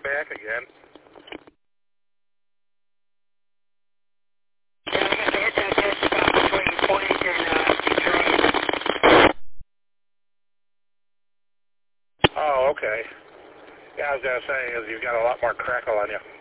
back again. Yeah, I got to hit that dead spot between Point and Detroit. Oh, okay. Yeah, I was going to say, is you've got a lot more crackle on you.